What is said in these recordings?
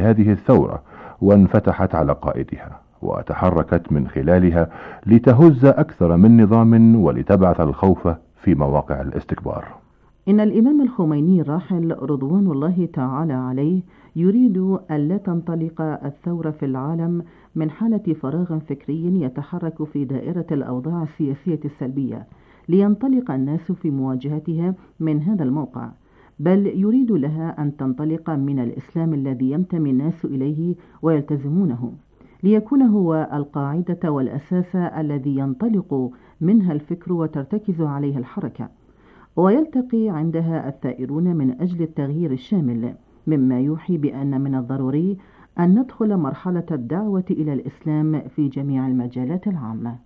لهذه الثورة وانفتحت على قائدها، وتحركت من خلالها لتهز أكثر من نظام ولتبعث الخوف في مواقع الاستكبار. إن الإمام الخميني الراحل رضوان الله تعالى عليه يريد ألا تنطلق الثورة في العالم من حالة فراغ فكري يتحرك في دائرة الأوضاع السياسية السلبية لينطلق الناس في مواجهتها من هذا الموقع، بل يريد لها أن تنطلق من الإسلام الذي ينتمي الناس إليه ويلتزمونه، ليكون هو القاعدة والأساس الذي ينطلق منها الفكر وترتكز عليها الحركة، ويلتقي عندها الثائرون من أجل التغيير الشامل، مما يوحي بأن من الضروري أن ندخل مرحلة الدعوة إلى الإسلام في جميع المجالات العامة.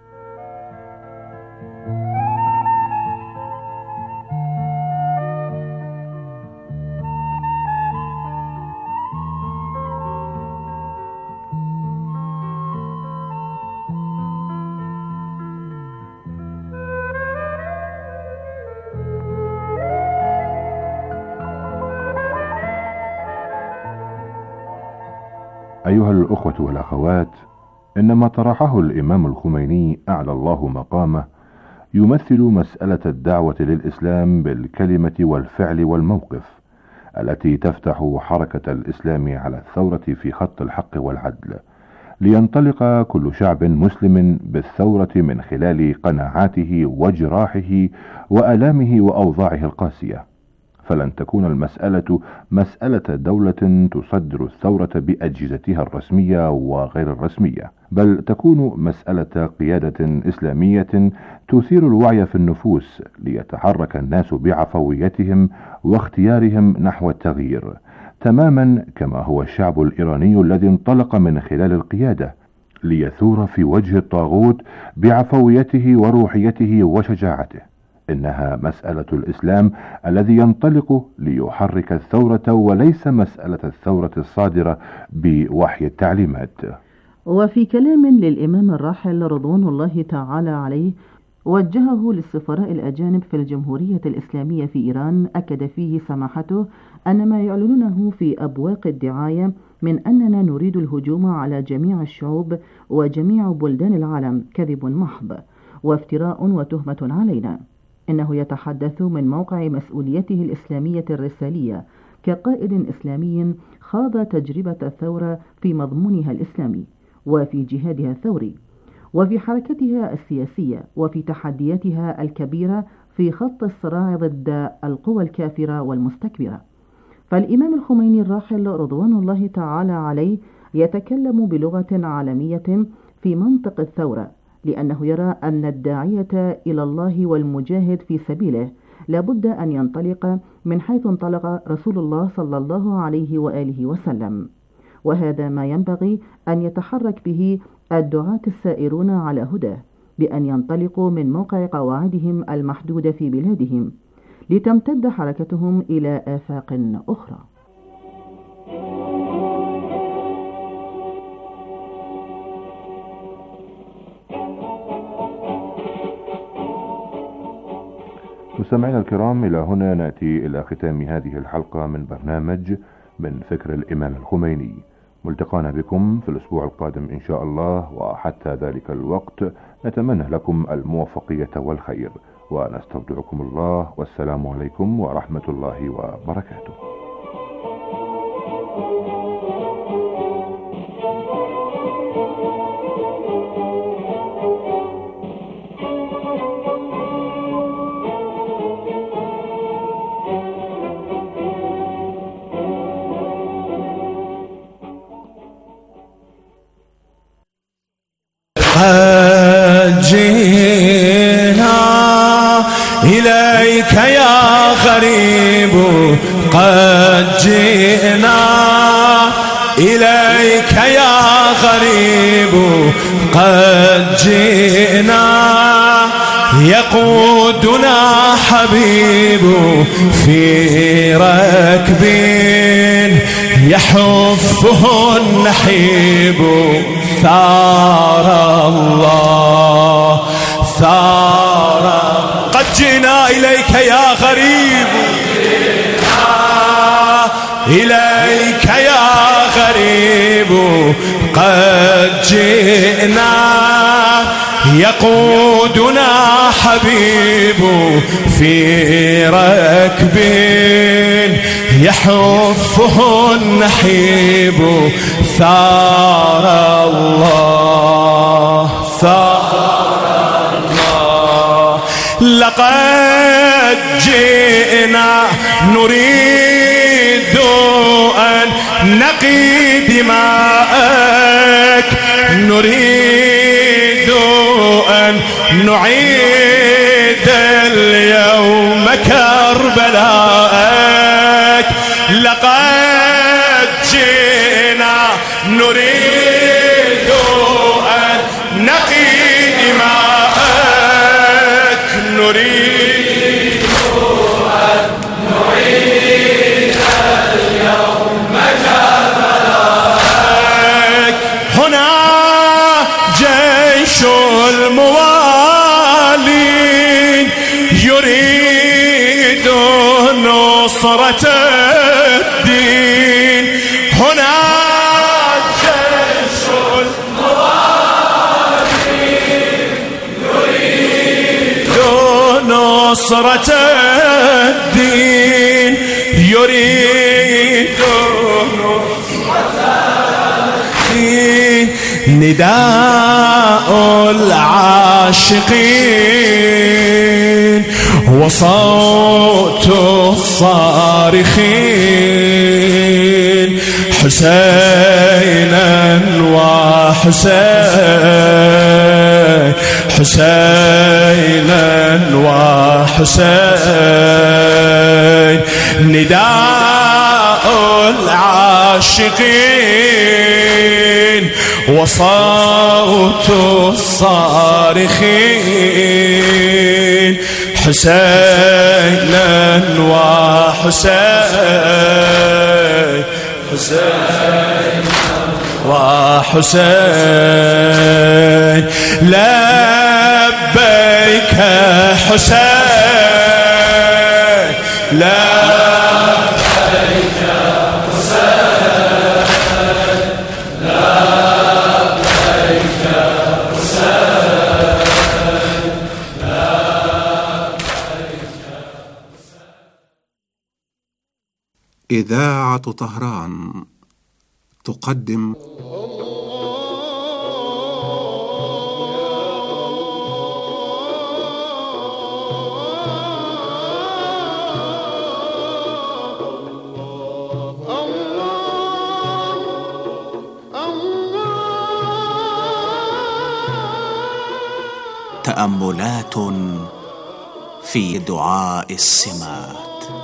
أيها الأخوة والأخوات، إن ما طرحه الإمام الخميني أعلى الله مقامه يمثل مسألة الدعوة للإسلام بالكلمة والفعل والموقف، التي تفتح حركة الإسلام على الثورة في خط الحق والعدل، لينطلق كل شعب مسلم بالثورة من خلال قناعاته وجراحه وآلامه وأوضاعه القاسية. فلن تكون المسألة مسألة دولة تصدر الثورة بأجهزتها الرسمية وغير الرسمية، بل تكون مسألة قيادة إسلامية تثير الوعي في النفوس ليتحرك الناس بعفويتهم واختيارهم نحو التغيير، تماما كما هو الشعب الإيراني الذي انطلق من خلال القيادة ليثور في وجه الطاغوت بعفويته وروحيته وشجاعته. إنها مسألة الإسلام الذي ينطلق ليحرك الثورة، وليس مسألة الثورة الصادرة بوحي التعليمات. وفي كلام للإمام الراحل رضوان الله تعالى عليه وجهه للسفراء الأجانب في الجمهورية الإسلامية في إيران، أكد فيه سماحته أن ما يعلنونه في أبواق الدعاية من أننا نريد الهجوم على جميع الشعوب وجميع بلدان العالم كذب محض وافتراء وتهمة علينا. إنه يتحدث من موقع مسؤوليته الإسلامية الرسالية كقائد إسلامي خاض تجربة الثورة في مضمونها الإسلامي وفي جهادها الثوري وفي حركتها السياسية وفي تحدياتها الكبيرة في خط الصراع ضد القوى الكافرة والمستكبرة. فالإمام الخميني الراحل رضوان الله تعالى عليه يتكلم بلغة عالمية في منطق الثورة، لأنه يرى أن الداعية إلى الله والمجاهد في سبيله لابد أن ينطلق من حيث انطلق رسول الله صلى الله عليه وآله وسلم، وهذا ما ينبغي أن يتحرك به الدعاة السائرون على هداه، بأن ينطلقوا من موقع قواعدهم المحدودة في بلادهم لتمتد حركتهم إلى آفاق أخرى. مستمعينا الكرام، إلى هنا نأتي إلى ختام هذه الحلقة من برنامج من فكر الإمام الخميني. ملتقانا بكم في الأسبوع القادم إن شاء الله، وحتى ذلك الوقت نتمنى لكم الموفقية والخير، ونستودعكم الله، والسلام عليكم ورحمة الله وبركاته. جئنا إليك يا غريب، قد جئنا إليك يا غريب، قد جئنا يقودنا حبيب في ركب يحفه النحيب. ثار الله ثار، قد جئنا إليك يا غريب، إليك يا غريب. نحيب قد جئنا يقودنا حبيب في ركب يحفه النحيب ثار الله ثار الله لقد جئنا نريد أن نقي دماءك نريد أن نعيد اليوم كربلاءك لقد جئنا نريد أن نقي دماءك نريد أن نعيد اليوم كربلاءك هنا جيش الموالين يريد نصرة الدين هنا جيش الموالين يريد نصرة الدين يريد نصرة الدين نداء العاشقين وصوت الصارخين حسينا وحسين حسينا وحسين نداء العاشقين وصوت الصارخين حسينا وحسين حسينا وحسين لبيك حسين لبيك حسين لبيك حسين إذاعة طهران تقدم تأملات في دعاء السمات.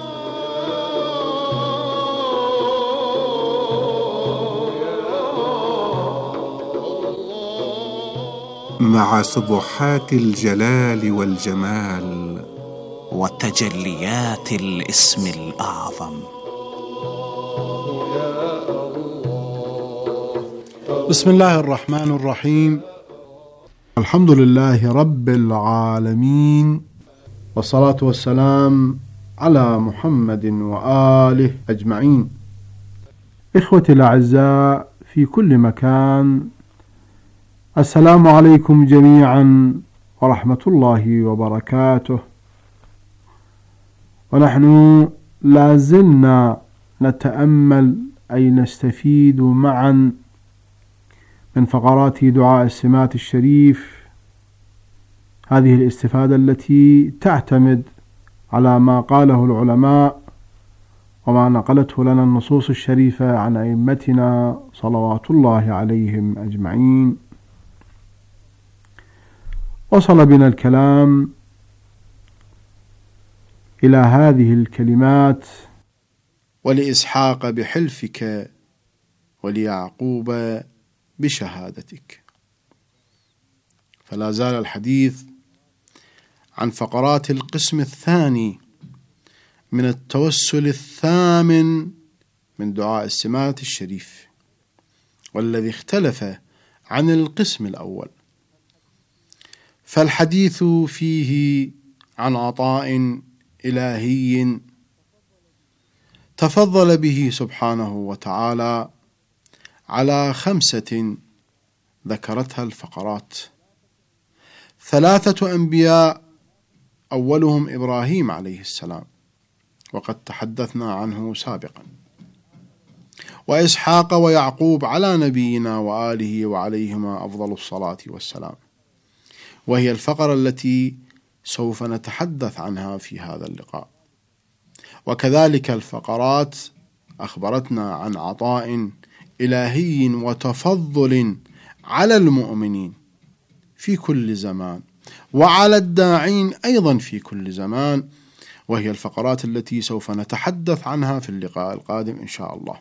مع سبحات الجلال والجمال وتجليات الاسم الأعظم. بسم الله الرحمن الرحيم. الحمد لله رب العالمين، والصلاة والسلام على محمد وآله أجمعين. إخوتي الأعزاء في كل مكان، السلام عليكم جميعا ورحمة الله وبركاته. ونحن لازلنا نتأمل أي نستفيد معا من فقرات دعاء السمات الشريف، هذه الاستفادة التي تعتمد على ما قاله العلماء وما نقلته لنا النصوص الشريفة عن أئمتنا صلوات الله عليهم أجمعين. وصل بنا الكلام إلى هذه الكلمات: ولإسحاق بحلفك وليعقوب بشهادتك. فلا زال الحديث عن فقرات القسم الثاني من التوسل الثامن من دعاء السمات الشريف، والذي اختلف عن القسم الأول. فالحديث فيه عن عطاء إلهي تفضل به سبحانه وتعالى على 5 ذكرتها الفقرات. 3 أنبياء، أولهم إبراهيم عليه السلام وقد تحدثنا عنه سابقا، وإسحاق ويعقوب على نبينا وآله وعليهما أفضل الصلاة والسلام، وهي الفقرة التي سوف نتحدث عنها في هذا اللقاء. وكذلك الفقرات أخبرتنا عن عطاء إلهي وتفضل على المؤمنين في كل زمان وعلى الداعين أيضا في كل زمان، وهي الفقرات التي سوف نتحدث عنها في اللقاء القادم إن شاء الله.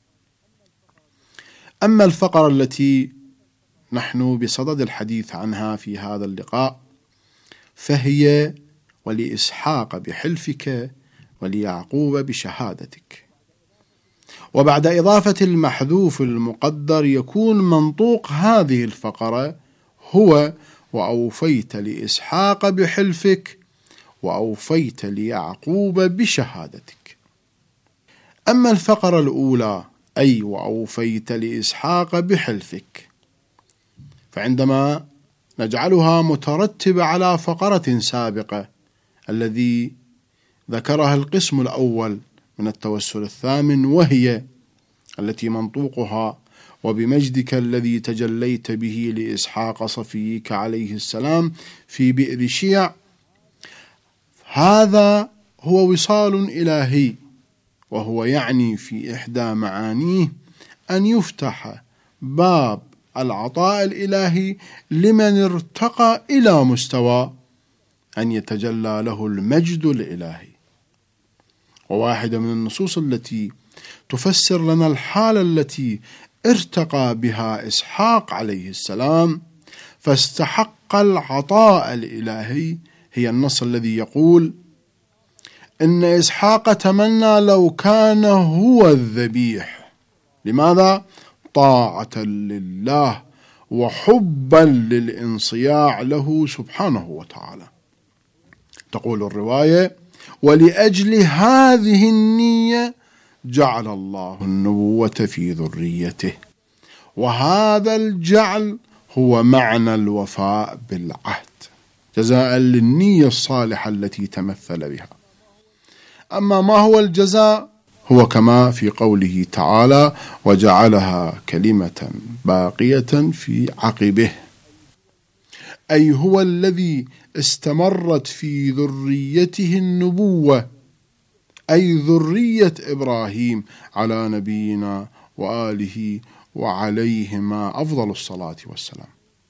أما الفقرة التي نحن بصدد الحديث عنها في هذا اللقاء فهي ولإسحاق بحلفك وليعقوب بشهادتك. وبعد إضافة المحذوف المقدر يكون منطوق هذه الفقرة هو وأوفيت لإسحاق بحلفك وأوفيت ليعقوب بشهادتك. أما الفقرة الأولى أي وأوفيت لإسحاق بحلفك، فعندما نجعلها مترتبة على فقرة سابقة الذي ذكرها القسم الأول من التوسل الثامن، وهي التي منطوقها وبمجدك الذي تجليت به لإسحاق صفيك عليه السلام في بئر شيع، هذا هو وصال إلهي، وهو يعني في إحدى معانيه أن يفتح باب العطاء الإلهي لمن ارتقى إلى مستوى أن يتجلى له المجد الإلهي. وواحدة من النصوص التي تفسر لنا الحالة التي ارتقى بها إسحاق عليه السلام فاستحق العطاء الإلهي هي النص الذي يقول إن إسحاق تمنى لو كان هو الذبيح. لماذا؟ طاعة لله وحبا للانصياع له سبحانه وتعالى. تقول الرواية: ولأجل هذه النية جعل الله النبوة في ذريته. وهذا الجعل هو معنى الوفاء بالعهد جزاء للنية الصالحة التي تمثل بها. أما ما هو الجزاء؟ هو كما في قوله تعالى: وجعلها كلمة باقية في عقبه، أي هو الذي استمرت في ذريته النبوة، أي ذرية إبراهيم على نبينا وآله وعليهما أفضل الصلاة والسلام.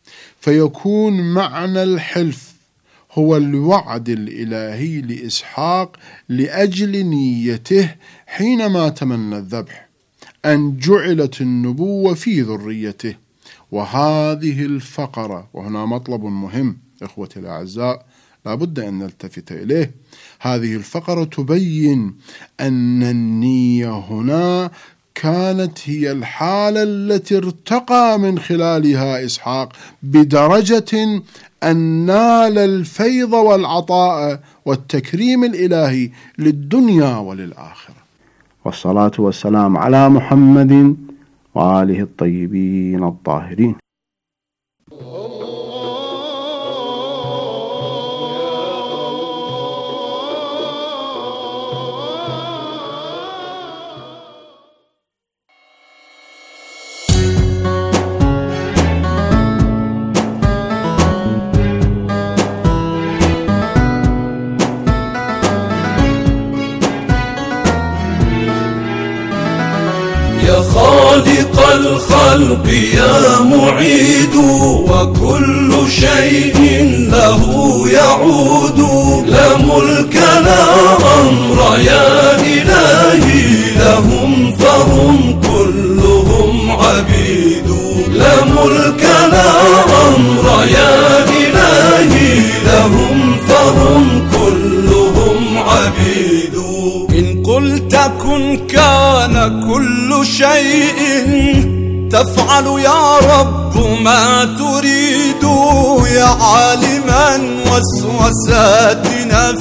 فيكون معنى الحلف هو الوعد الإلهي لإسحاق لأجل نيته حينما تمنى الذبح أن جعلت النبوة في ذريته. وهذه الفقرة، وهنا مطلب مهم إخوتي الأعزاء لا بد أن نلتفت إليه، هذه الفقرة تبين أن النية هنا كانت هي الحالة التي ارتقى من خلالها إسحاق بدرجة أن نال الفيض والعطاء والتكريم الإلهي للدنيا وللآخرة. والصلاة والسلام على محمد وآله الطيبين الطاهرين. خالق الخلق يا معيد، وكل شيء له يعود. لا ملك لا أمر يا إلهي لهم، فهم كلهم عبيد. لا ملك لا أمر يا إلهي لهم، فهم كلهم عبيد. إن قلت كن كان كل شيء، تفعل يا رب ما تريد. يا عالما وسوسات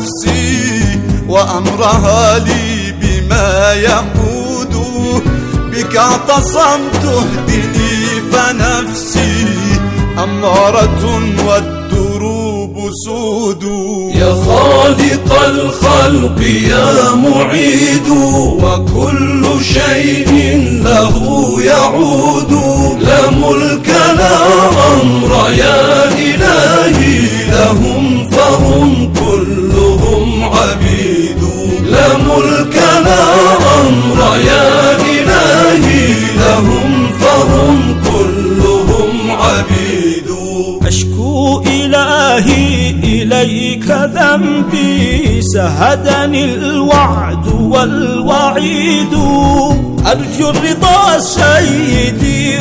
نفسي وأمرها لي بما يقود، بك اعتصمت اهدني فنفسي أمارة والدروب سود. يا خالق الخلق يا معيد وكل شيء له يعود. لا ملك لا أمر يا إلهي لهم فهم كلهم عبيد. لا ملك لا أمر يا إلهي لهم فهم كلهم عبيد. أشكو إلهي إليك ذنبي سهدني الوعد والوعيد. أرجو الرضا سيدي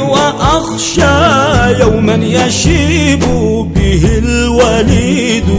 وأخشى يوما يشيب به الوليد.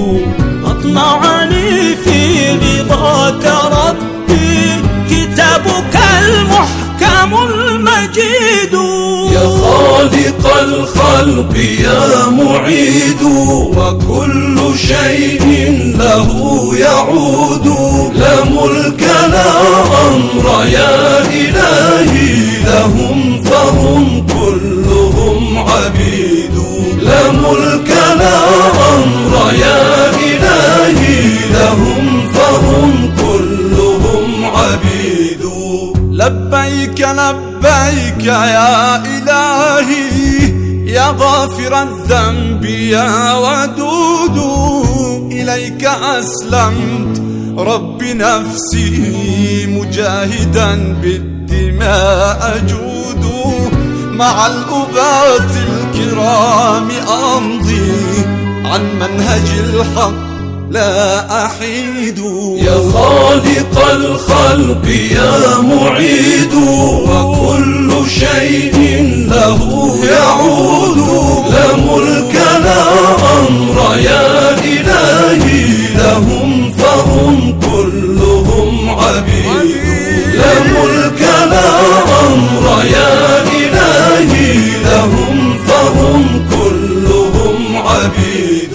أطمعني في رضاك ربي كتابك المحكم المجيد. يا خالق الخلق يا معيد وكل شيء له يعود. لا ملك لا أمر يا إلهي لهم فهم كلهم عبيد. لا ملك لا أمر يا إلهي لهم فهم كلهم عبيد. لبيك لبيك يا إلهي يا غافر الذنب يا ودود. إليك أسلمت رب نفسي مجاهدا بالدماء أجود. مع الأبات الكرام أمضي عن منهج الحق لا أحيد. يا خالق الخلق يا معيد وكل شيء له يعود. لا ملك لا أمر يا إلهي لهم فهم كلهم عبيد. لا ملك لا أمر يا إلهي لهم فهم كلهم عبيد.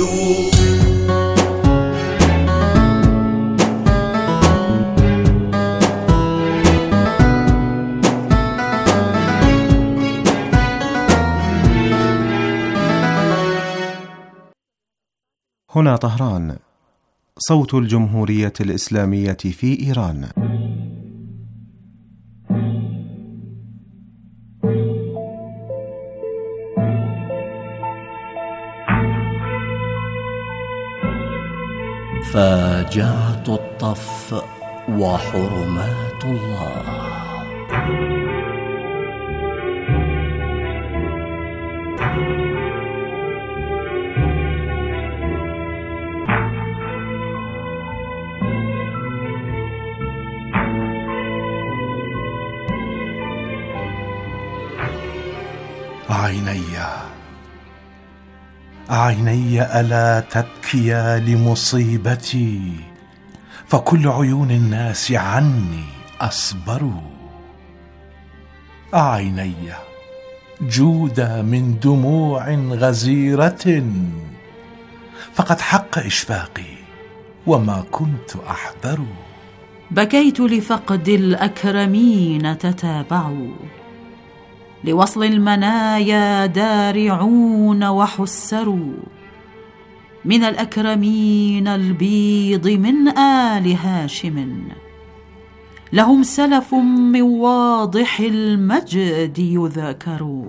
هنا طهران، صوت الجمهورية الإسلامية في إيران. فاجعة الطف وحرمات الله. عيني ألا تبكيا لمصيبتي فكل عيون الناس عني أصبروا. عيني جودا من دموع غزيرة فقد حق إشفاقي وما كنت أحذر. بكيت لفقد الأكرمين تتابعوا لوصل المنايا دارعون وحسروا. من الأكرمين البيض من آل هاشم لهم سلف من واضح المجد يذاكر.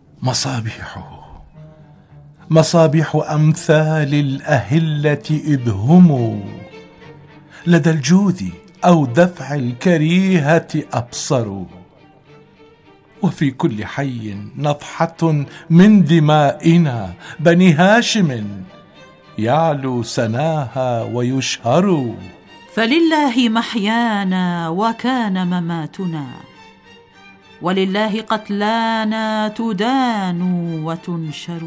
مصابيح أمثال الأهلة إذ هم لدى الجود أو دفع الكريهة أبصروا. وفي كل حي نضحة من دمائنا بني هاشم يعلو سناها ويشهر. فلله محيانا وكان مماتنا ولله قتلانا تدان وتنشر.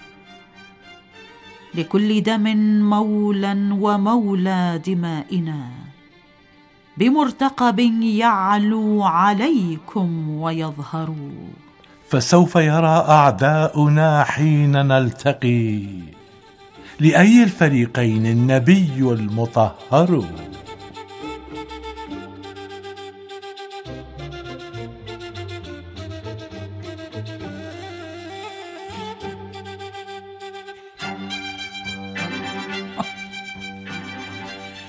لكل دم مولا ومولى دمائنا بمرتقب يعلو عليكم ويظهر. فسوف يرى أعداؤنا حين نلتقي لأي الفريقين النبي المطهر.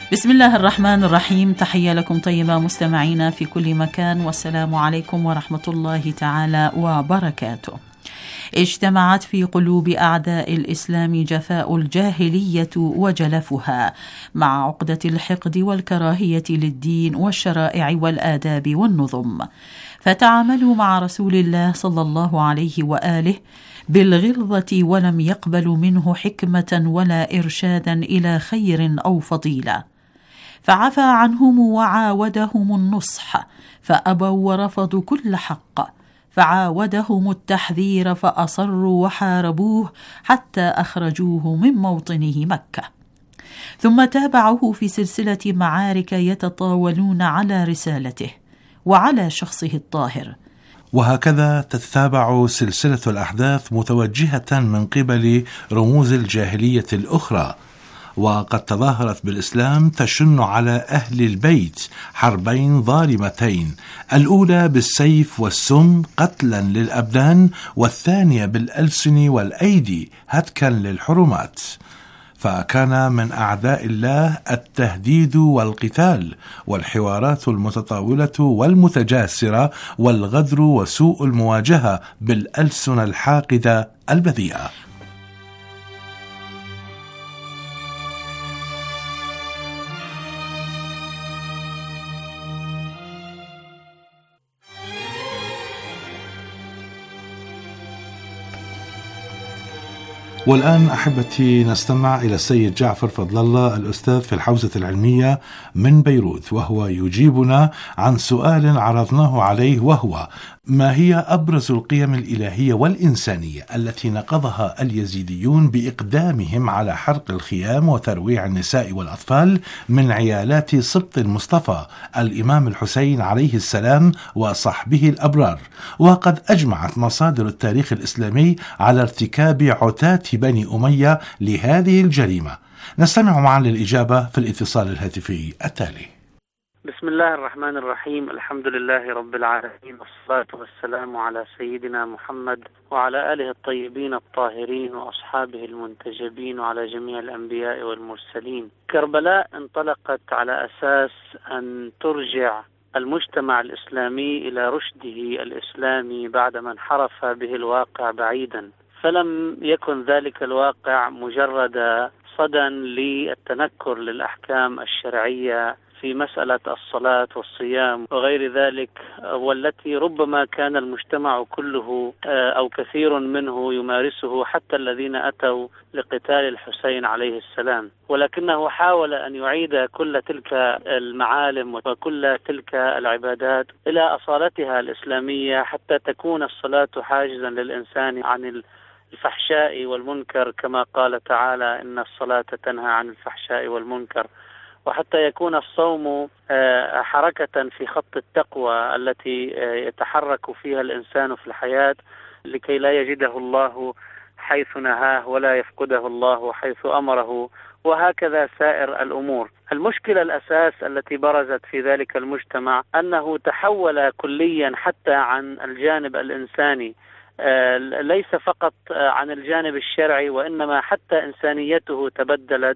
بسم الله الرحمن الرحيم. تحية لكم طيبة مستمعينا في كل مكان، والسلام عليكم ورحمة الله تعالى وبركاته. اجتمعت في قلوب أعداء الإسلام جفاء الجاهلية وجلفها مع عقدة الحقد والكراهية للدين والشرائع والآداب والنظم، فتعاملوا مع رسول الله صلى الله عليه وآله بالغلظة، ولم يقبلوا منه حكمة ولا إرشادا إلى خير أو فضيلة، فعفى عنهم وعاودهم النصح فأبوا ورفضوا كل حق، فعاودهم التحذير فأصروا وحاربوه حتى أخرجوه من موطنه مكة، ثم تابعوه في سلسلة معارك يتطاولون على رسالته وعلى شخصه الطاهر. وهكذا تتابع سلسلة الأحداث متوجهة من قبل رموز الجاهلية الأخرى، وقد تظاهرت بالإسلام تشن على أهل البيت حربين ظالمتين، الأولى بالسيف والسم قتلا للأبدان، والثانية بالألسن والأيدي هتكا للحرمات. فكان من أعداء الله التهديد والقتال والحوارات المتطاولة والمتجاسرة والغدر وسوء المواجهة بالألسن الحاقدة البذيئة. والآن أحبتي نستمع إلى السيد جعفر فضل الله الأستاذ في الحوزة العلمية من بيروت، وهو يجيبنا عن سؤال عرضناه عليه، وهو: ما هي أبرز القيم الإلهية والإنسانية التي نقضها اليزيديون بإقدامهم على حرق الخيام وترويع النساء والأطفال من عيالات سبط المصطفى الإمام الحسين عليه السلام وصحبه الأبرار؟ وقد أجمعت مصادر التاريخ الإسلامي على ارتكاب عتاة بني أمية لهذه الجريمة. نستمع معا للإجابة في الاتصال الهاتفي التالي. بسم الله الرحمن الرحيم. الحمد لله رب العالمين، والصلاة والسلام على سيدنا محمد وعلى آله الطيبين الطاهرين وأصحابه المنتجبين وعلى جميع الأنبياء والمرسلين. كربلاء انطلقت على أساس أن ترجع المجتمع الإسلامي إلى رشده الإسلامي بعدما انحرف به الواقع بعيدا، فلم يكن ذلك الواقع مجرد صدى للتنكر للأحكام الشرعية في مسألة الصلاة والصيام وغير ذلك، والتي ربما كان المجتمع كله أو كثير منه يمارسه، حتى الذين أتوا لقتال الحسين عليه السلام، ولكنه حاول أن يعيد كل تلك المعالم وكل تلك العبادات إلى أصالتها الإسلامية، حتى تكون الصلاة حاجزا للإنسان عن الفحشاء والمنكر، كما قال تعالى: إن الصلاة تنهى عن الفحشاء والمنكر، وحتى يكون الصوم حركة في خط التقوى التي يتحرك فيها الإنسان في الحياة لكي لا يجده الله حيث نهاه ولا يفقده الله حيث أمره، وهكذا سائر الأمور. المشكلة الأساس التي برزت في ذلك المجتمع أنه تحول كليا حتى عن الجانب الإنساني، ليس فقط عن الجانب الشرعي، وإنما حتى إنسانيته تبدلت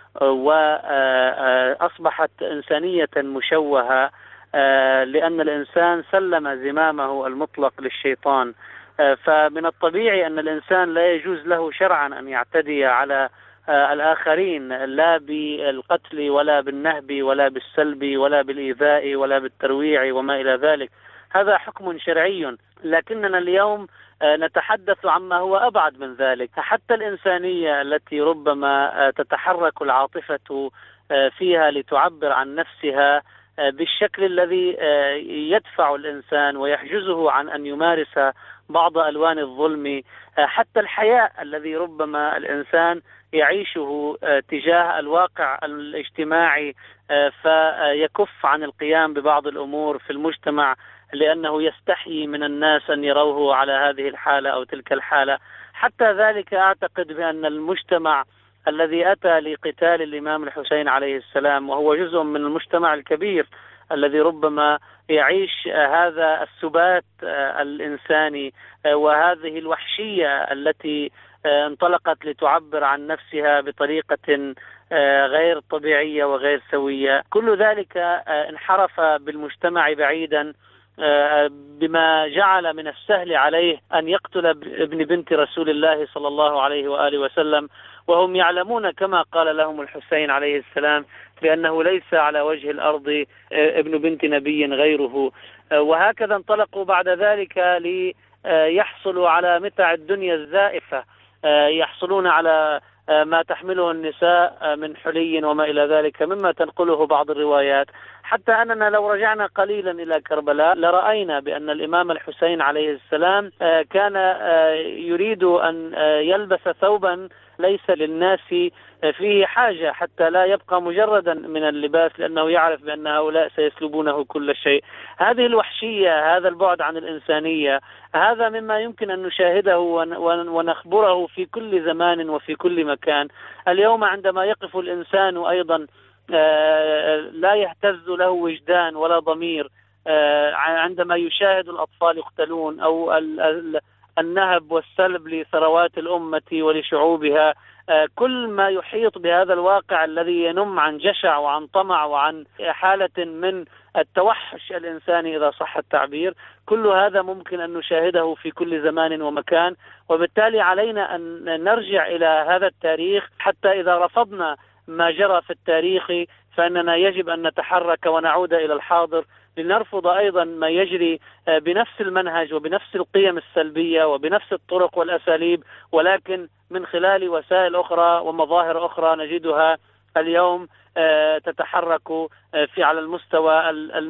وأصبحت إنسانية مشوهة، لأن الإنسان سلم زمامه المطلق للشيطان. فمن الطبيعي أن الإنسان لا يجوز له شرعا أن يعتدي على الآخرين، لا بالقتل ولا بالنهب ولا بالسلب ولا بالإيذاء ولا بالترويع وما إلى ذلك. هذا حكم شرعي، لكننا اليوم نتحدث عما هو أبعد من ذلك. حتى الإنسانية التي ربما تتحرك العاطفة فيها لتعبر عن نفسها بالشكل الذي يدفع الإنسان ويحجزه عن أن يمارس بعض ألوان الظلم، حتى الحياء الذي ربما الإنسان يعيشه تجاه الواقع الاجتماعي، فيكف عن القيام ببعض الأمور في المجتمع لأنه يستحيي من الناس أن يروه على هذه الحالة أو تلك الحالة. حتى ذلك أعتقد بأن المجتمع الذي أتى لقتال الإمام الحسين عليه السلام، وهو جزء من المجتمع الكبير الذي ربما يعيش هذا السبات الإنساني وهذه الوحشية التي انطلقت لتعبر عن نفسها بطريقة غير طبيعية وغير سوية. كل ذلك انحرف بالمجتمع بعيدا، بما جعل من السهل عليه أن يقتل ابن بنت رسول الله صلى الله عليه وآله وسلم، وهم يعلمون كما قال لهم الحسين عليه السلام بأنه ليس على وجه الأرض ابن بنت نبي غيره. وهكذا انطلقوا بعد ذلك ليحصلوا على متاع الدنيا الزائفة، يحصلون على ما تحمله النساء من حلي وما إلى ذلك مما تنقله بعض الروايات، حتى أننا لو رجعنا قليلا إلى كربلاء لرأينا بأن الإمام الحسين عليه السلام كان يريد أن يلبس ثوبا ليس للناس فيه حاجة، حتى لا يبقى مجردا من اللباس، لأنه يعرف بأن هؤلاء سيسلبونه كل شيء. هذه الوحشية، هذا البعد عن الإنسانية، هذا مما يمكن أن نشاهده ونخبره في كل زمان وفي كل مكان. اليوم عندما يقف الإنسان أيضا لا يهتز له وجدان ولا ضمير، عندما يشاهد الأطفال يقتلون أو النهب والسلب لثروات الأمة ولشعوبها، كل ما يحيط بهذا الواقع الذي ينم عن جشع وعن طمع وعن حالة من التوحش الإنساني إذا صح التعبير، كل هذا ممكن أن نشاهده في كل زمان ومكان. وبالتالي علينا أن نرجع إلى هذا التاريخ، حتى إذا رفضنا ما جرى في التاريخ فإننا يجب أن نتحرك ونعود إلى الحاضر لنرفض أيضا ما يجري بنفس المنهج وبنفس القيم السلبية وبنفس الطرق والأساليب، ولكن من خلال وسائل أخرى ومظاهر أخرى نجدها اليوم تتحرك على المستوى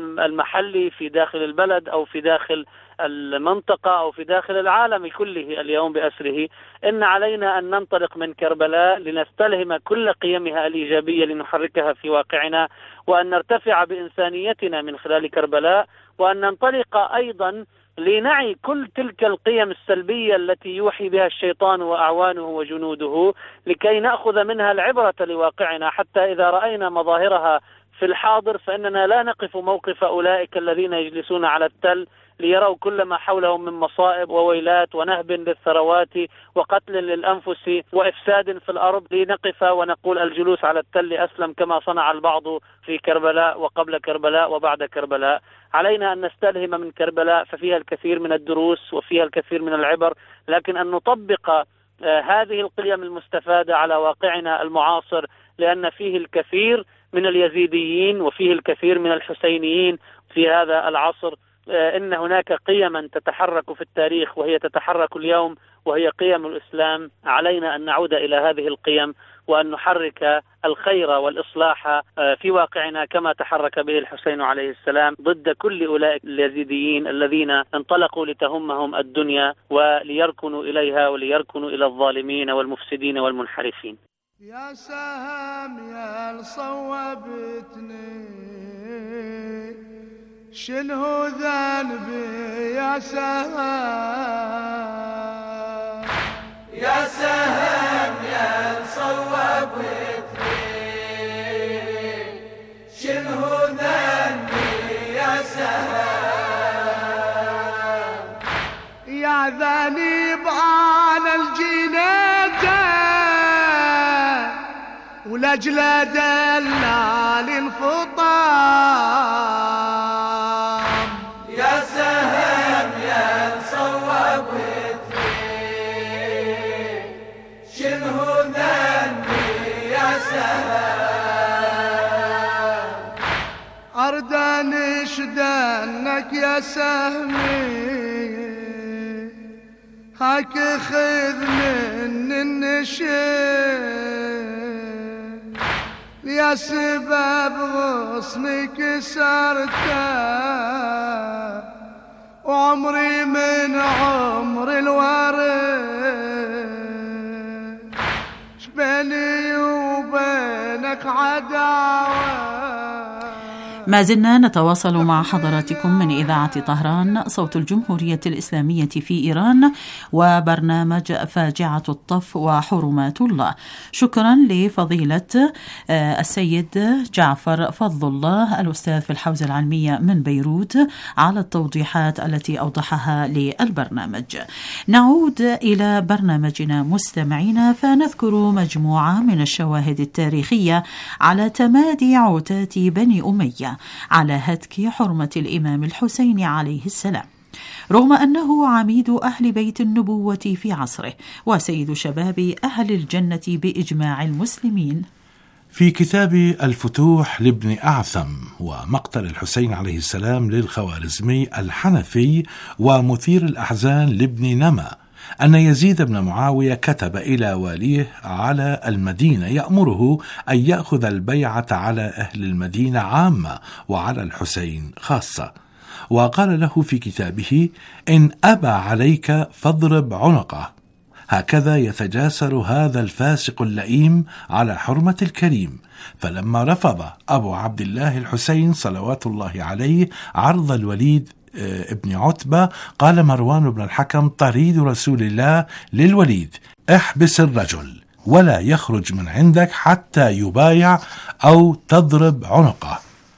المحلي في داخل البلد أو في داخل المنطقة أو في داخل العالم كله اليوم بأسره. إن علينا أن ننطلق من كربلاء لنستلهم كل قيمها الإيجابية لنحركها في واقعنا، وأن نرتفع بإنسانيتنا من خلال كربلاء، وأن ننطلق أيضا لنعي كل تلك القيم السلبية التي يوحي بها الشيطان وأعوانه وجنوده، لكي نأخذ منها العبرة لواقعنا، حتى إذا رأينا مظاهرها في الحاضر فإننا لا نقف موقف أولئك الذين يجلسون على التل ليروا كل ما حولهم من مصائب وويلات ونهب للثروات وقتل للأنفس وإفساد في الأرض، لنقف ونقول الجلوس على التل أسلم كما صنع البعض في كربلاء وقبل كربلاء وبعد كربلاء. علينا أن نستلهم من كربلاء، ففيها الكثير من الدروس وفيها الكثير من العبر، لكن أن نطبق هذه القيم المستفادة على واقعنا المعاصر، لأن فيه الكثير من اليزيديين وفيه الكثير من الحسينيين في هذا العصر. إن هناك قيما تتحرك في التاريخ وهي تتحرك اليوم، وهي قيم الإسلام. علينا أن نعود إلى هذه القيم وأن نحرك الخير والإصلاح في واقعنا كما تحرك به الحسين عليه السلام ضد كل أولئك اليزيديين الذين انطلقوا لتهمهم الدنيا وليركنوا إليها وليركنوا إلى الظالمين والمفسدين والمنحرفين. يا سهم يا صوبتني شنو ذنبي يا سهم، يا سهم يا صوبتني شنو ذنبي يا سهم، يا ذنب على الجنة ولأجل دلال الفطام، يا سهم يا صوبتني شنو ذنبي يا سهم، أرد أنشدنك يا سهمي هاك خذ من النشيد، يا سبب غصني كسرته وعمري من عمر الورد، شبيني وبينك عداوة. ما زلنا نتواصل مع حضراتكم من إذاعة طهران صوت الجمهورية الإسلامية في إيران وبرنامج فاجعة الطف وحرمات الله. شكرا لفضيلة السيد جعفر فضل الله الأستاذ في الحوزة العلمية من بيروت على التوضيحات التي أوضحها للبرنامج. نعود إلى برنامجنا مستمعينا، فنذكر مجموعة من الشواهد التاريخية على تمادي عتاة بني أمية على هتك حرمة الإمام الحسين عليه السلام، رغم أنه عميد أهل بيت النبوة في عصره وسيد شباب أهل الجنة بإجماع المسلمين. في كتاب الفتوح لابن أعثم ومقتل الحسين عليه السلام للخوارزمي الحنفي ومثير الأحزان لابن نما أن يزيد بن معاوية كتب إلى واليه على المدينة يأمره أن يأخذ البيعة على أهل المدينة عامة وعلى الحسين خاصة، وقال له في كتابه: إن أبى عليك فاضرب عنقه. هكذا يتجاسر هذا الفاسق اللئيم على حرمة الكريم. فلما رفض أبو عبد الله الحسين صلوات الله عليه عرض الوليد ابن عتبة، قال مروان بن الحكم طريد رسول الله للوليد: احبس الرجل ولا يخرج من عندك حتى يبايع أو تضرب عنقه.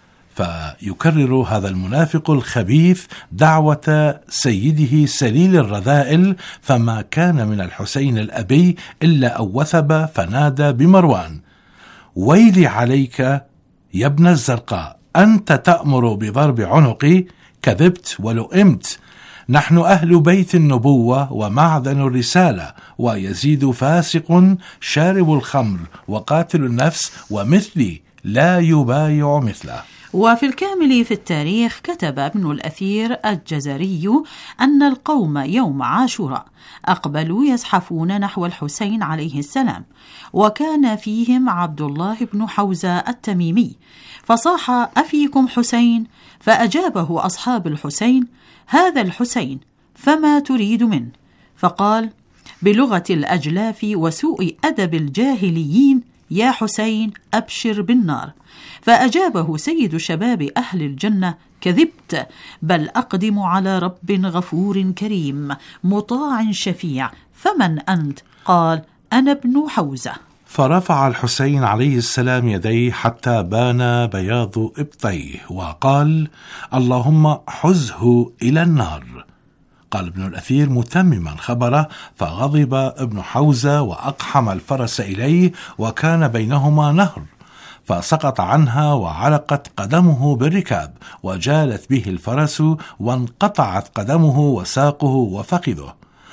فيكرر هذا المنافق الخبيث دعوة سيده سليل الرذائل، فما كان من الحسين الأبي إلا أن وثب فنادى بمروان: ويلي عليك يا ابن الزرقاء، أنت تأمر بضرب عنقي؟ كذبت ولئمت، نحن أهل بيت النبوة ومعدن الرسالة، ويزيد فاسق شارب الخمر وقاتل النفس ومثلي لا يبايع مثله. وفي الكامل في التاريخ كتب ابن الأثير الجزري أن القوم يوم عاشوراء أقبلوا يزحفون نحو الحسين عليه السلام، وكان فيهم عبد الله بن حوزة التميمي، فصاح: أفيكم حسين؟ فأجابه أصحاب الحسين: هذا الحسين، فما تريد منه؟ فقال بلغة الأجلاف وسوء أدب الجاهليين: يا حسين أبشر بالنار. فأجابه سيد شباب أهل الجنة: كذبت، بل أقدم على رب غفور كريم مطاع شفيع، فمن أنت؟ قال: أنا ابن حوزة. فرفع الحسين عليه السلام يديه حتى بان بياض إبطيه وقال: اللهم حزه إلى النار. قال ابن الأثير متمما خبره: فغضب ابن حوزة وأقحم الفرس إليه، وكان بينهما نهر، فسقط عنها وعلقت قدمه بالركاب، وجالت به الفرس وانقطعت قدمه وساقه وفخذه،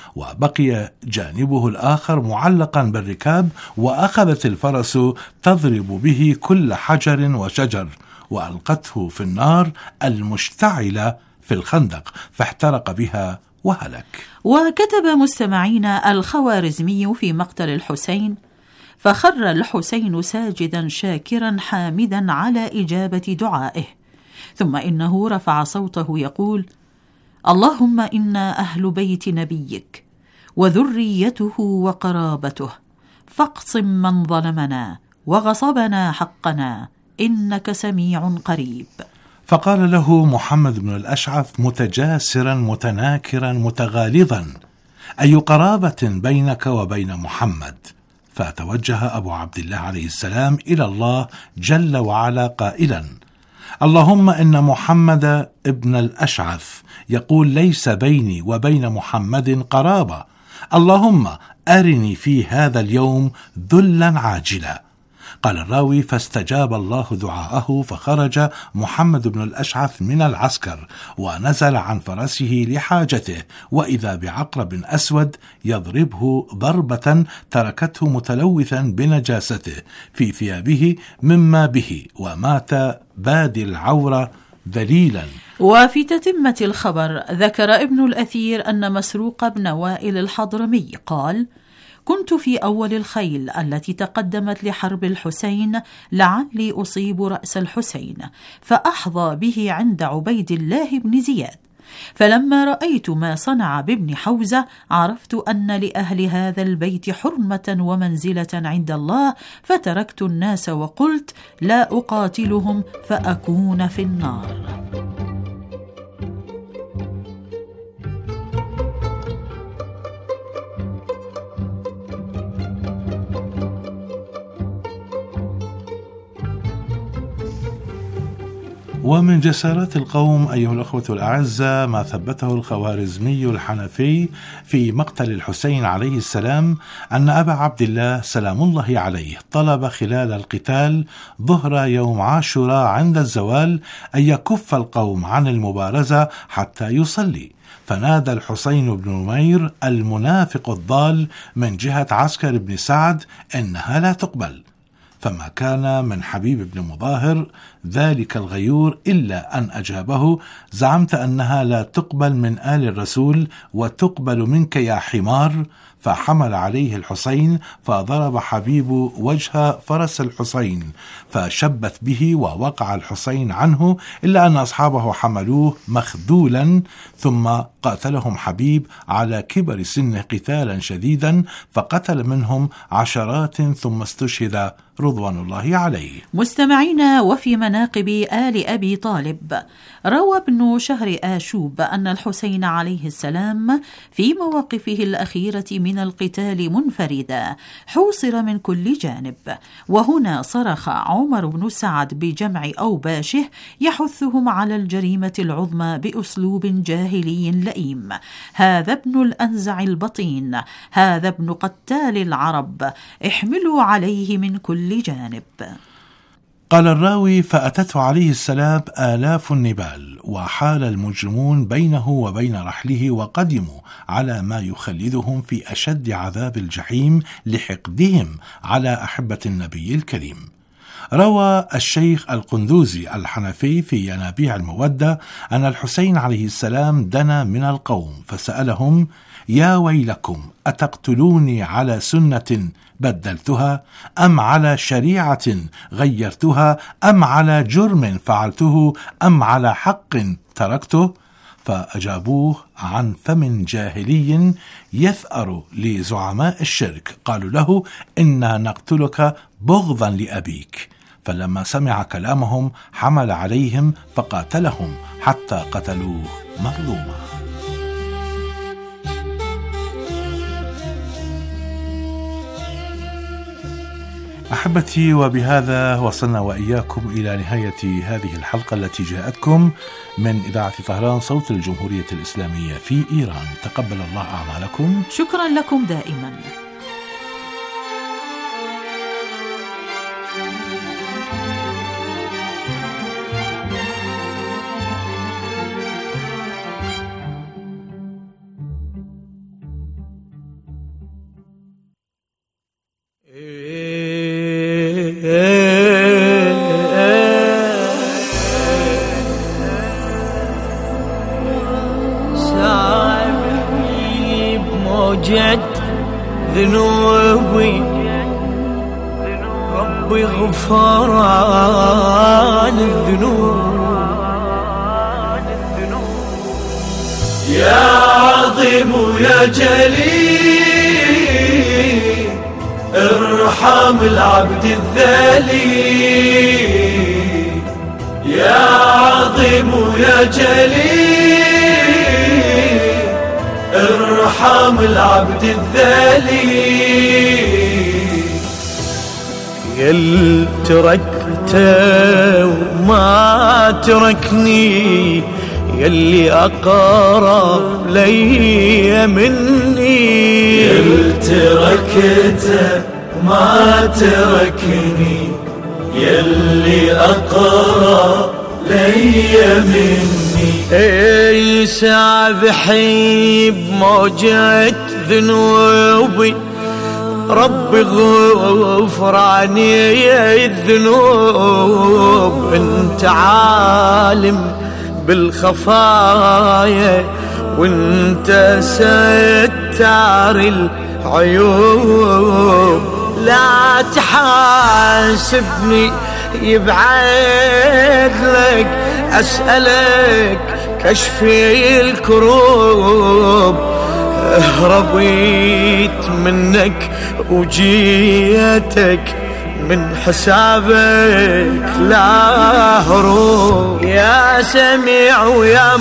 وبقي جانبه الآخر معلقا بالركاب، وأخذت الفرس تضرب به كل حجر وشجر، وألقته في النار المشتعلة في الخندق، فاحترق بها وهلك. وكتب مستمعينا الخوارزمي في مقتل الحسين: فخر الحسين ساجدا شاكرا حامدا على إجابة دعائه، ثم إنه رفع صوته يقول: اللهم إنا أهل بيت نبيك وذريته وقرابته، فاقصم من ظلمنا وغصبنا حقنا، إنك سميع قريب. فقال له محمد بن الأشعث متجاسرا متناكرا متغالظا: أي قرابة بينك وبين محمد؟ فتوجه أبو عبد الله عليه السلام إلى الله جل وعلا قائلا: اللهم إن محمد ابن الأشعث يقول ليس بيني وبين محمد قرابة، اللهم أرني في هذا اليوم ذلا عاجلا. قال الراوي: فاستجاب الله دعاءه، فخرج محمد بن الأشعث من العسكر ونزل عن فرسه لحاجته، وإذا بعقرب أسود يضربه ضربة تركته متلوثا بنجاسته في ثيابه مما به، ومات بادي العورة ذليلا. وفي تتمة الخبر ذكر ابن الأثير أن مسروق بن وائل الحضرمي قال: كنت في أول الخيل التي تقدمت لحرب الحسين لعلي أصيب رأس الحسين، فأحظى به عند عبيد الله بن زياد، فلما رأيت ما صنع بابن حوزة عرفت أن لأهل هذا البيت حرمة ومنزلة عند الله، فتركت الناس وقلت لا أقاتلهم فأكون في النار. ومن جسارات القوم أيها الأخوة الأعزاء ما ثبته الخوارزمي الحنفي في مقتل الحسين عليه السلام أن أبا عبد الله سلام الله عليه طلب خلال القتال ظهر يوم عاشوراء عند الزوال أن يكف القوم عن المبارزة حتى يصلي، فنادى الحسين بن نمير المنافق الضال من جهة عسكر بن سعد إنها لا تقبل، فما كان من حبيب بن مظاهر ذلك الغيور إلا أن أجابه: زعمت أنها لا تقبل من آل الرسول وتقبل منك يا حمار. فحمل عليه الحسين فضرب حبيب وجه فرس الحسين فشبت به ووقع الحسين عنه، إلا أن أصحابه حملوه مخذولا، ثم قاتلهم حبيب على كبر سنه قتالا شديدا فقتل منهم عشرات ثم استشهد رضوان الله عليه. مستمعين، وفي مناقب آل أبي طالب روى ابن شهر آشوب أن الحسين عليه السلام في مواقفه الأخيرة من القتال منفردا حوصر من كل جانب، وهنا صرخ عمر بن سعد بجمع أوباشه يحثهم على الجريمة العظمى بأسلوب جاهلي لئيم: هذا ابن الأنزع البطين، هذا ابن قتال العرب، احملوا عليه من كل جانب. قال الراوي: فأتته عليه السلام آلاف النبال، وحال المجرمون بينه وبين رحله، وقدموا على ما يخلدهم في أشد عذاب الجحيم لحقدهم على أحبة النبي الكريم. روى الشيخ القندوزي الحنفي في ينابيع المودة أن الحسين عليه السلام دنا من القوم فسألهم: يا ويلكم، أتقتلوني على سنة بدلتها، أم على شريعة غيرتها، أم على جرم فعلته، أم على حق تركته؟ فأجابوه عن فم جاهلي يثأر لزعماء الشرك، قالوا له: إنا نقتلك بغضا لأبيك. فلما سمع كلامهم حمل عليهم فقاتلهم حتى قتلوه مظلوما. أحبتي، وبهذا وصلنا وإياكم إلى نهاية هذه الحلقة التي جاءتكم من إذاعة طهران صوت الجمهورية الإسلامية في إيران. تقبل الله أعمالكم. شكرا لكم دائما. ذنوبي ربي غفران الذنوب، يا عظيم يا جليل ارحم العبد الذليل، يا عظيم يا جليل ارحم العبد الذليل. يل تركته وما تركني، يلي أقرب لي مني، يل تركته ما تركني، يلي أقرب لي مني. اي سابحي بموجة ذنوبي ربي غفراني الذنوب، انت عالم بالخفايا وانت ستار العيوب، لا تحاسبني يبعد لك، أسألك كشفي الكروب هربيت منك وجيتك من حسابك لا هروب يا سميع ويا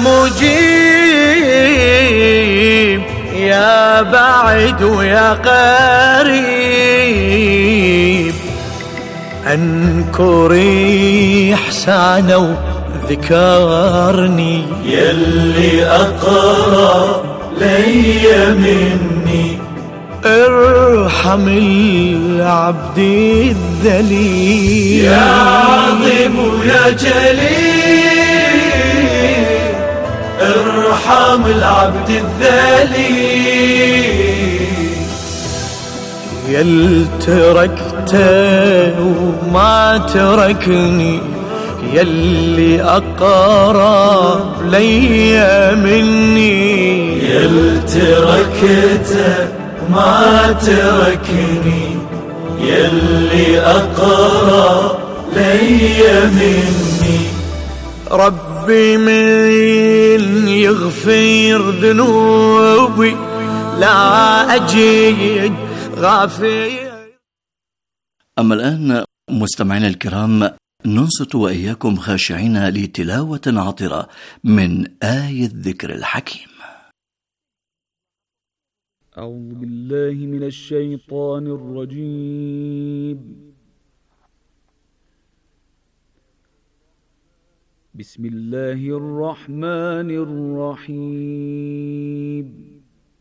مجيب يا بعيد ويا قريب انكري احسانه وذكرني يلي اقرب لي مني ارحم العبد الذليل يا عظيم ويا جليل ارحم العبد الذليل يل تركته وما تركني يلي أقرب لي مني يل تركته ما تركني يلي أقرب لي مني ربي من يغفر ذنوبي لا أجيد غافر. أما الآن مستمعينا الكرام ننصت وإياكم خاشعين لتلاوة عطرة من آية الذكر الحكيم. أعوذ بالله من الشيطان الرجيم. بسم الله الرحمن الرحيم.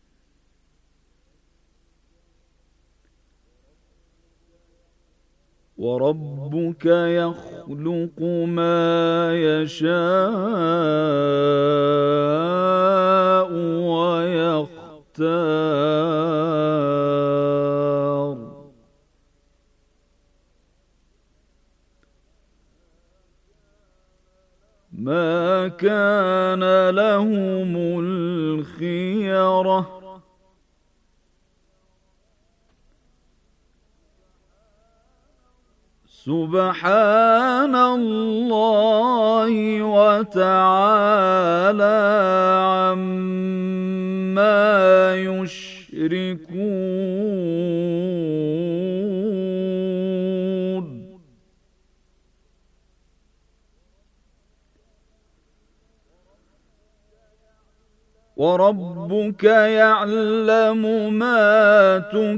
وربك يخلق ما يشاء ويختار ما كان لهم الخيرة سبحان الله وتعالى عما يشركون. وربك يعلم ما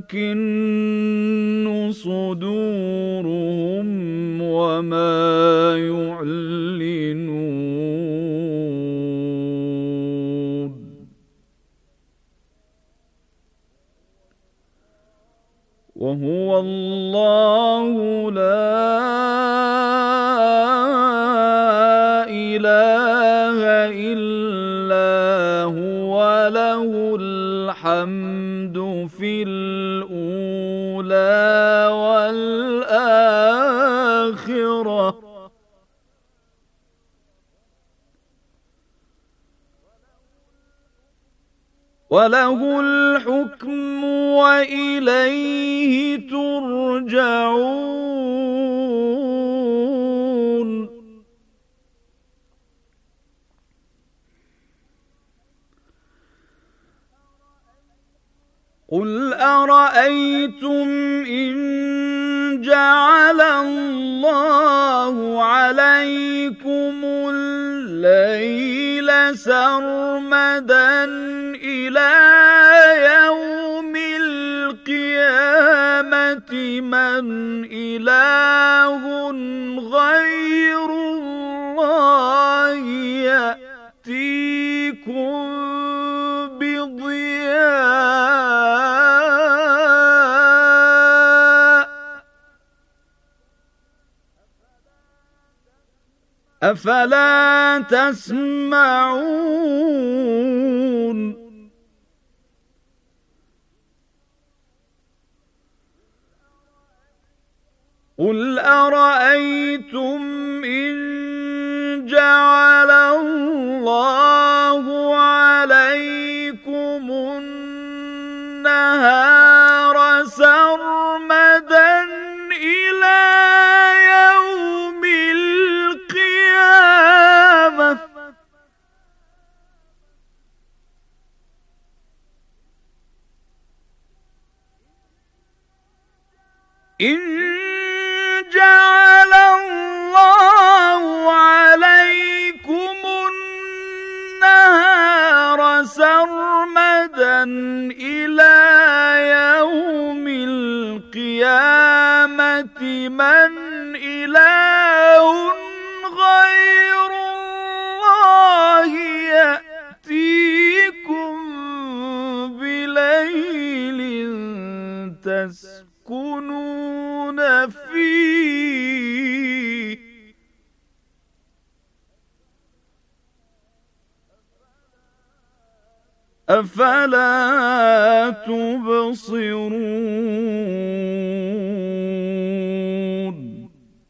تكن صدورهم وما يعلنون. وهو الله لا إله إلا هو له الحمد في الأولى والآخرة وله الحكم وإليه ترجعون. قل أرأيتم إن جعل الله عليكم الليل سرمدا إلى يوم القيامة من إله غير الله يأتيكم بضياء أفلا تسمعون. قل أرأيتم إن جعل الله عليكم النهار سرمدا إلى يوم القيامة إن جعل الله عليكم النهار سرمدا إلى يوم القيامة من إله غير الله يأتيكم بليل تسكنون فيه أفلا تبصرون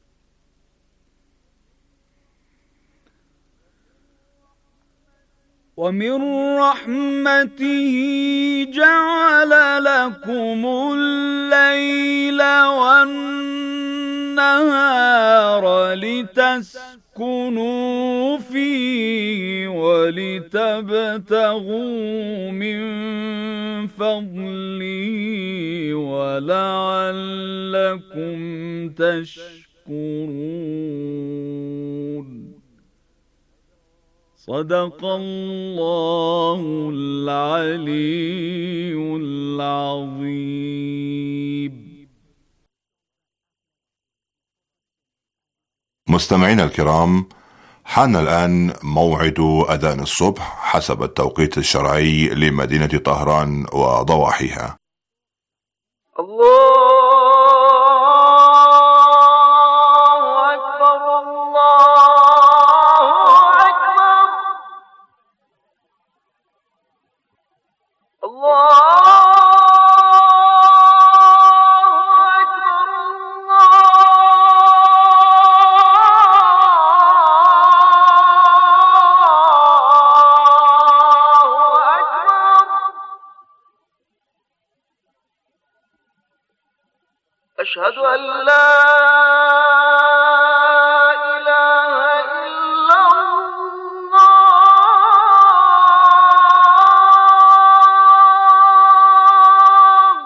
ومن رحمته جعل لكم الليل والنهار لتسكنوا فيه ولتبتغوا من فضله ولعلكم تشكرون. صدق الله العلي العظيم. مستمعينا الكرام، حان الآن موعد أذان الصبح حسب التوقيت الشرعي لمدينة طهران وضواحيها. الله أكبر الله أكبر الله أشهد أن لا إله إلا الله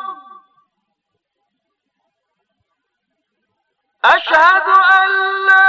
أشهد أن لا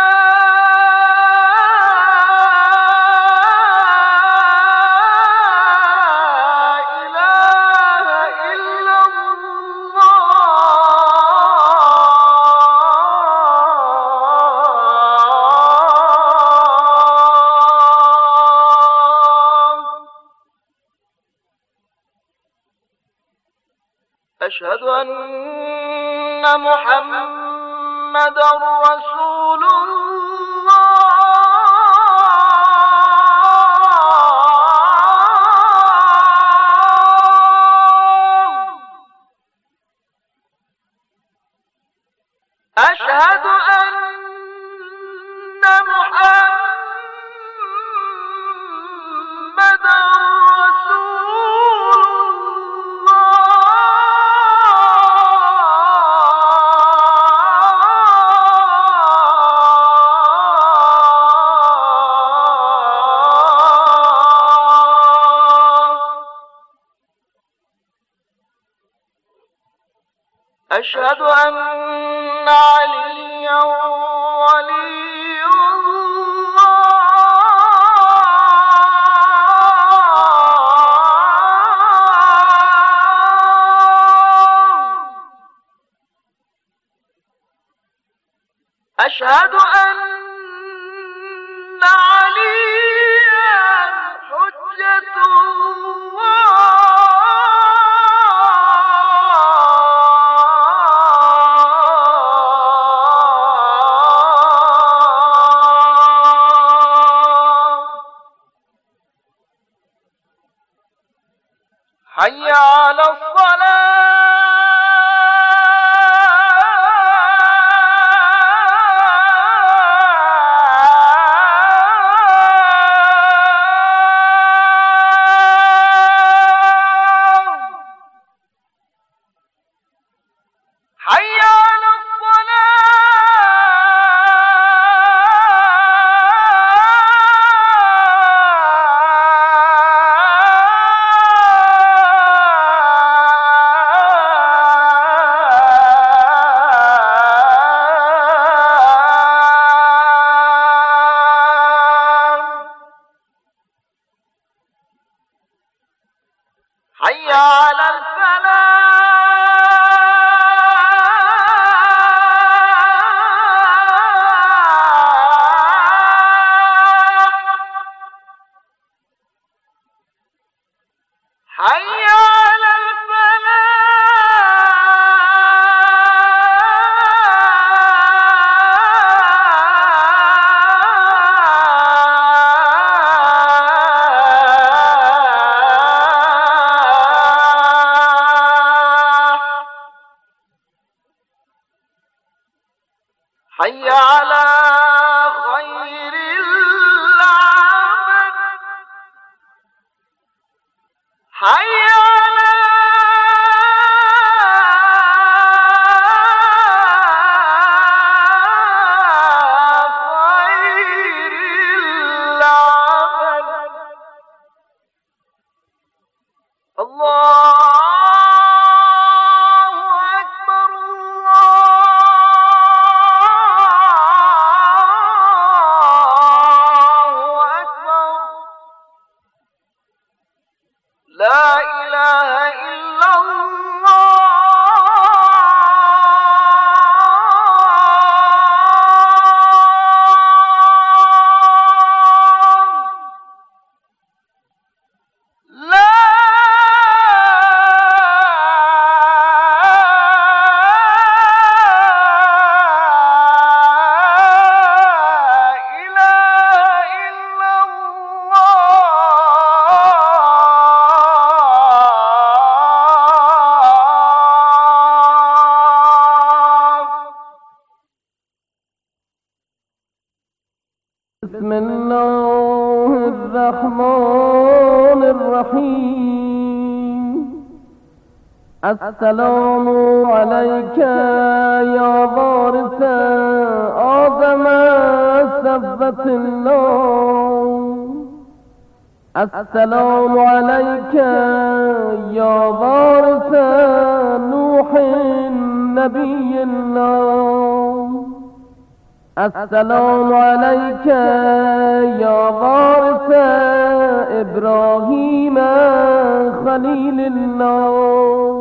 أشهد أن محمدًا رسول الله أشهد أن محمدًا أشهد أن عليا ولي الله أشهد أن عليا حجة الله حي على الصلاة بسم الله الرحمن الرحيم السلام عليك يا وارث آدم سبت الله السلام عليك يا وارث نوح نبي الله السلام عليك يا وارث إبراهيم خليل الله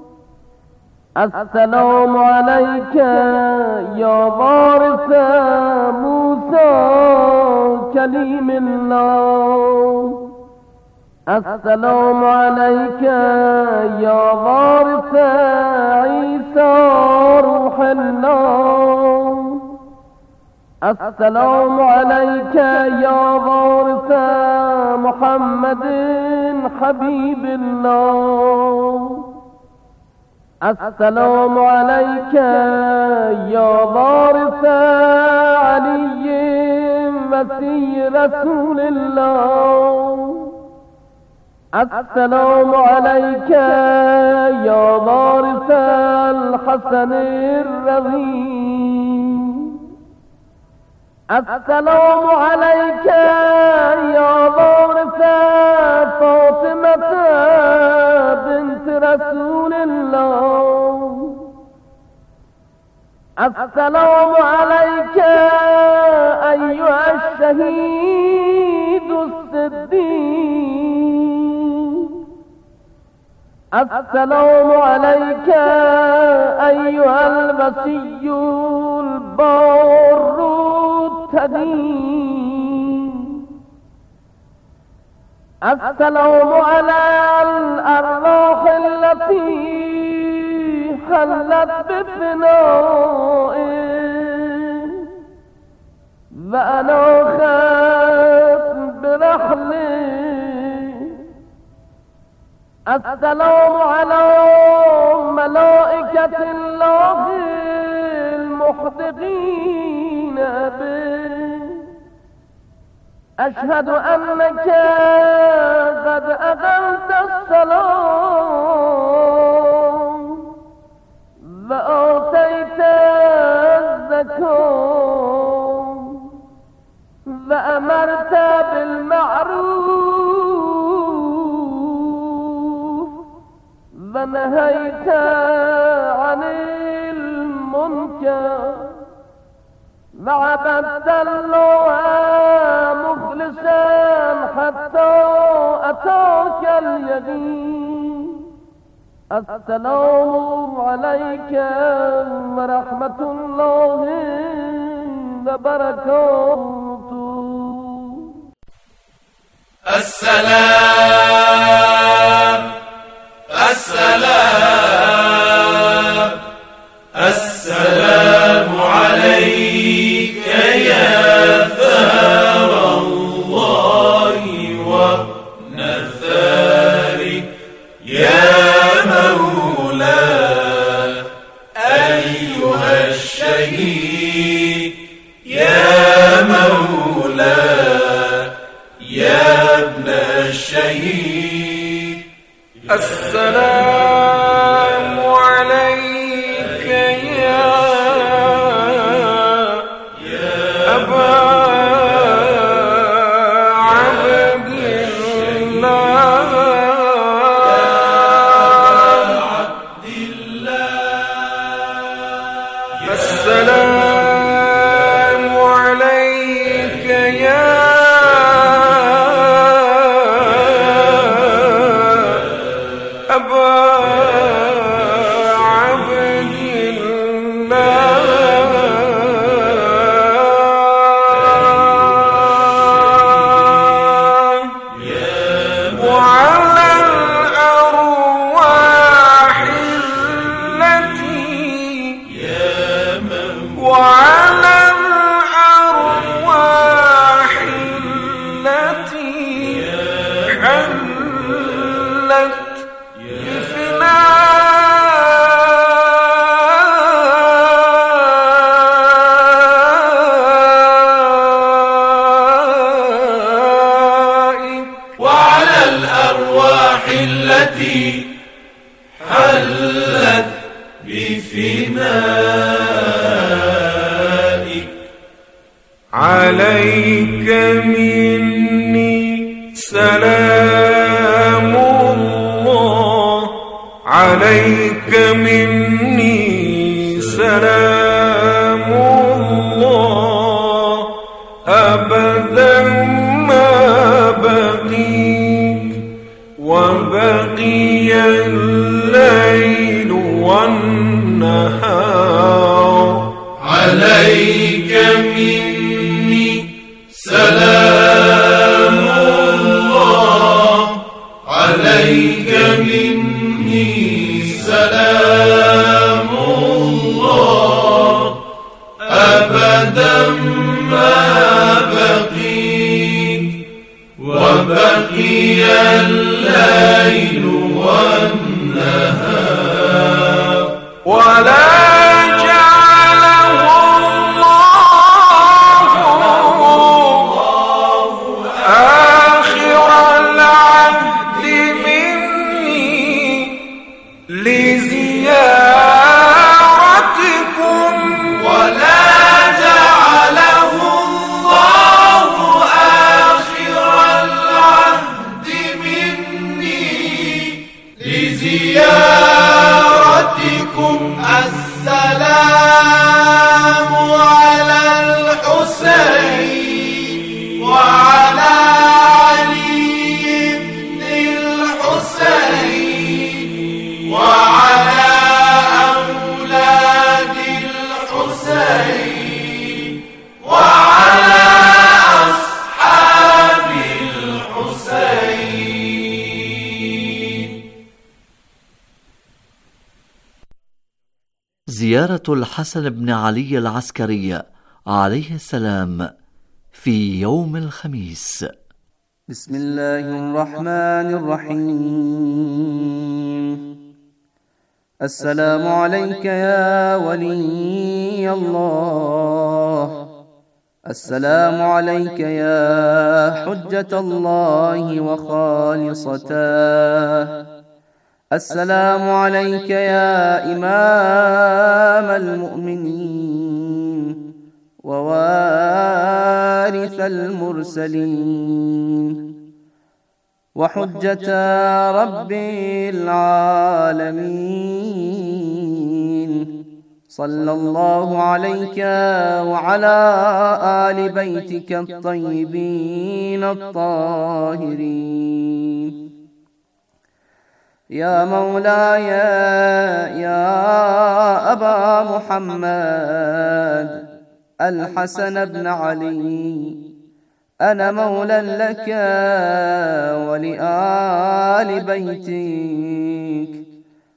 السلام عليك يا وارث موسى كليم الله السلام عليك يا وارث عيسى روح الله السلام عليك يا وارث محمد حبيب الله السلام عليك يا وارث علي مسيح رسول الله السلام عليك يا وارث الحسن الرضي السلام عليك يا وارث فاطمة بنت رسول الله السلام عليك أيها الشهيد الصديق السلام عليك أيها المسيح البار السلام على الأرواح التي حلت بفنائه وأنا خاف برحله السلام على ملائكة الله المحدقين به أشهد أنك قد أقمت الصلاة وآتيت الزكاة وأمرت بالمعروف ونهيت عن المنكر وعبدت الله مخلصا حتى أتاك اليقين السلام عليك ورحمة الله وبركاته السلام السلام السلام عليك يا ثار الله ونثاره يا مولاي أيها الشهيد يا مولاي يا ابن الشهيد السلام حلت بفنائك. عليك مني سلام الله، عليك مني سلام الله، أبدا ما بقيت وبقي الليل والنهار. عليك مني سلام الله، عليك مني سلام الله، أبدا ما بقيت وبقي الليل والنهار. ولا زيارتكم السلام على الحسين وعلى علي بن الحسين وعلى أولاد الحسين وعلى أصحاب الحسين. زيارة الحسن بن علي العسكري عليه السلام في يوم الخميس. بسم الله الرحمن الرحيم. السلام عليك يا ولي الله، السلام عليك يا حجة الله وخالصته، السلام عليك يا إمام المؤمنين ووارث المرسلين وحجة رب العالمين. صلى الله عليك وعلى آل بيتك الطيبين الطاهرين. يا مولاي يا أبا محمد الحسن بن علي، أنا مولى لك ولآل بيتك